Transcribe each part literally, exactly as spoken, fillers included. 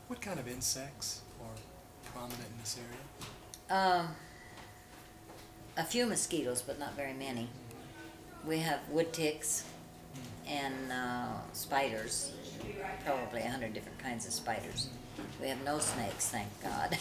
What kind of insects are prominent in this area? Um, a few mosquitoes, but not very many. We have wood ticks and uh, spiders, probably a hundred different kinds of spiders. We have no snakes, thank God.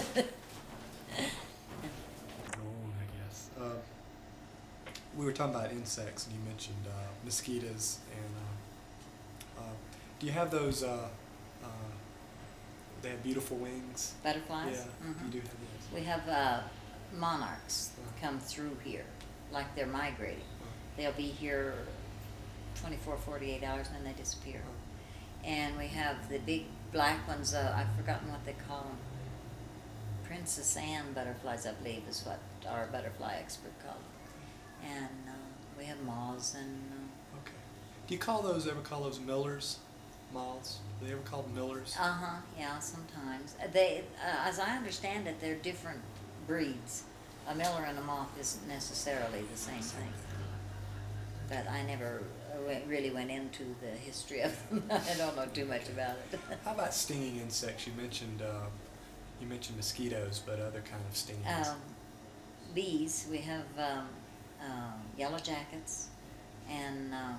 Oh, I guess. Uh, we were talking about insects, and you mentioned uh, mosquitoes. And uh, uh, do you have those? Uh, uh, they have beautiful wings. Butterflies? Yeah, Mhm. you do have those. We have uh, monarchs Uh-huh. come through here, like they're migrating. Uh, They'll be here twenty-four, forty-eight hours, and then they disappear. uh, And we have the big black ones, uh, I've forgotten what they call them. Princess Anne butterflies, I believe, is what our butterfly expert called them. And uh, we have moths and okay. Do you call those ever call those millers, moths? Do they ever called millers? uh huh, yeah, sometimes. Uh, They, uh, as I understand it, they're different breeds. A miller and a moth isn't necessarily the same thing. But I never uh, went, really went into the history of them. I don't know too much about it. How about stinging insects? You mentioned uh, you mentioned mosquitoes, but other kind of stinging. Um, bees, we have um, um, yellow jackets, and uh,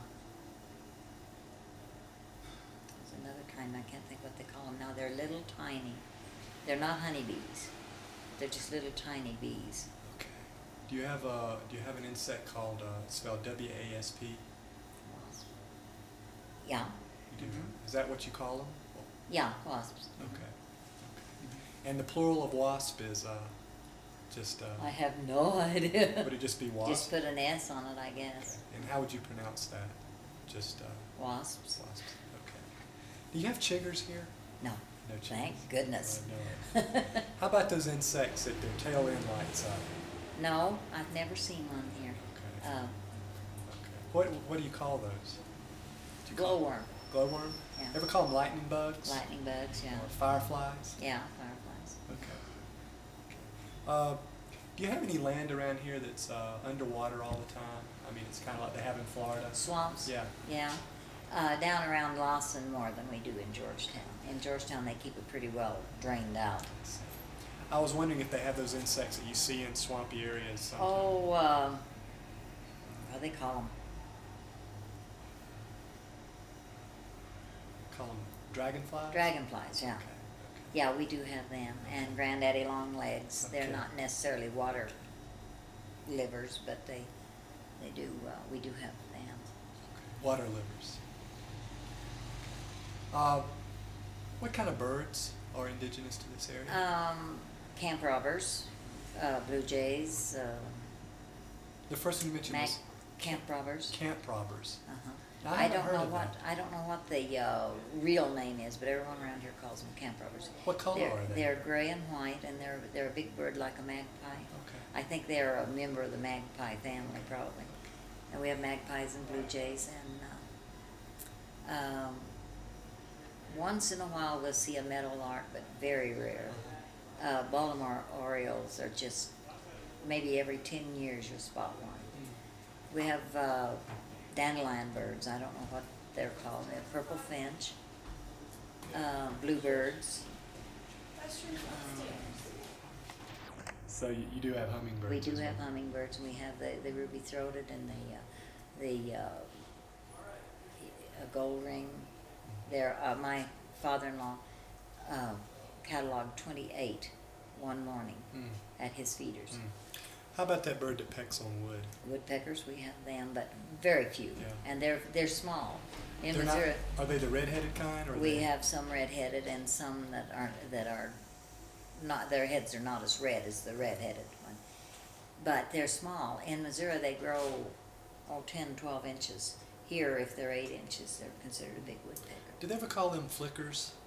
there's another kind, I can't think what they call them now. They're little tiny. They're not honeybees. They're just little tiny bees. Okay. Do you have a do you have an insect called uh, spelled W A S P? Wasp. Yeah, You do. Mhm. Is that what you call them? yeah, wasps. Okay. Okay. And the plural of wasp is uh, just uh, I have no idea. would it just be wasp? Just put an S on it, I Okay. guess. And how would you pronounce that? Just uh, Wasps. wasps. Okay. Do you have chiggers here? No, No chiggers. thank goodness. Uh, no. How about those insects that their tail end lights up? No, I've never seen one here. Okay. Uh, Okay. What what do you call those? Do you call- glowworm, Glowworm? Yeah. Ever call them lightning bugs? lightning bugs, yeah. Or fireflies? Yeah, fireflies. Okay. Okay. Uh, do you have any land around here that's uh, underwater all the time? I mean, it's kind of like they have in Florida. Swamps? Yeah. Yeah. Uh, down around Lawson more than we do in Georgetown. In Georgetown, they keep it pretty well drained out. I was wondering if they have those insects that you see in swampy areas sometimes. Oh, uh, what do they call them? Call them dragonflies? Dragonflies, yeah. Okay. Okay. Yeah, we do have them. And granddaddy longlegs. They're Okay. not necessarily water livers, but they they do. Uh, we do have them. Water livers. Uh, what kind of birds are indigenous to this area? Um, camp robbers, uh, blue jays, uh, the first one you mentioned mag- was camp robbers. camp robbers. Uh-huh. Now, I I haven't don't heard know of what that. I don't know what the uh, real name is, but everyone around here calls them camp robbers. What color they're, are they? They're gray and white, and they're they're a big bird like a magpie. Okay. I think they're a member of the magpie family, probably. And we have magpies and blue jays, and uh, um, once in a while we'll see a meadowlark, but very rare. Uh, Baltimore orioles are just maybe every ten years you'll spot one. We have uh, dandelion birds. I don't know what they're called. We have purple finch, uh, bluebirds. Um, So you, you do have hummingbirds. we do as have well. hummingbirds, and we have the, the ruby-throated and the uh, the uh, a gold ring. There, uh, my father-in-law uh, cataloged twenty-eight one morning Mm. at his feeders. Mm. How about that bird that pecks on wood? Woodpeckers, we have them, but very few, Yeah. and they're they're small. In They're not, Missouri, are they the red-headed kind? Or are we they, have some red-headed and some that aren't that are not. Their heads are not as red as the red-headed one, but they're small. In Missouri, they grow oh ten, twelve inches. Here, if they're eight inches, they're considered a big woodpecker. Do they ever call them flickers?